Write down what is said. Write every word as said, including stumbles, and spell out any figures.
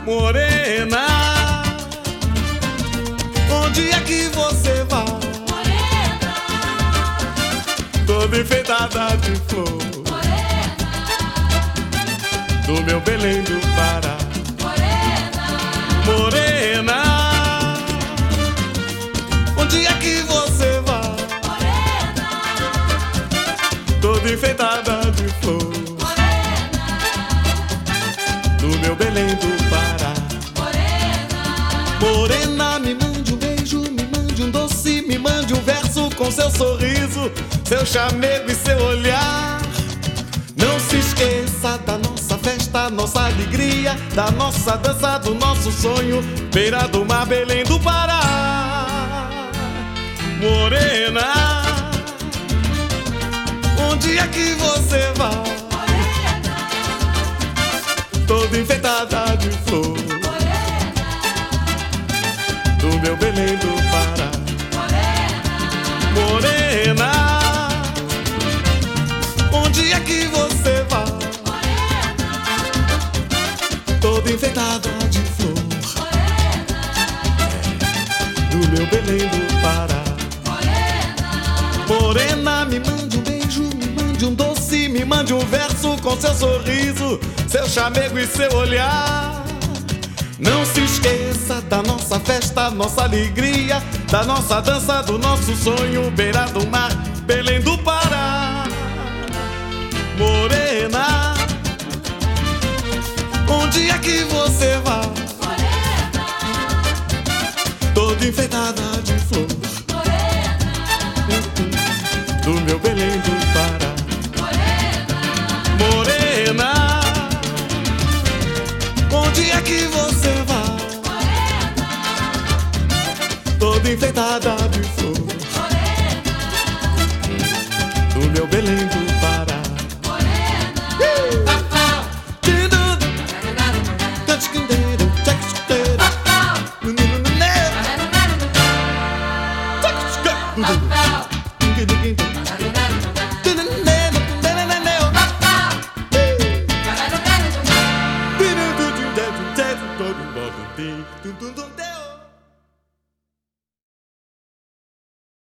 Morena, onde é que você vai? Morena, toda enfeitada de flor. morena, Do meu Belém do Pará. morena, Morena, onde é que você vai? morena, Toda enfeitada de flor. morena, Do meu Belém do Pará. morena, Morena, me mande um beijo, me mande um doce, me mande um verso com seu sorriso, seu chamego e seu olhar. Não se esqueça da nossa festa, nossa alegria, da nossa dança, do nosso sonho, beira do mar, Belém do Pará. Morena, onde é que você vai? morena, Toda enfeitada de flor. Do meu Belém do Pará. Morena, onde é que você vai? Toda enfeitada de flor. Do meu Belém do Pará. Morena, me mande um beijo, me mande um doce, me mande um verso com seu sorriso, seu chamego e seu olhar. Não se esqueça da nossa festa, nossa alegria, da nossa dança, do nosso sonho, beira do mar, Belém do Pará. Morena, onde é que você vai? Toda enfeitada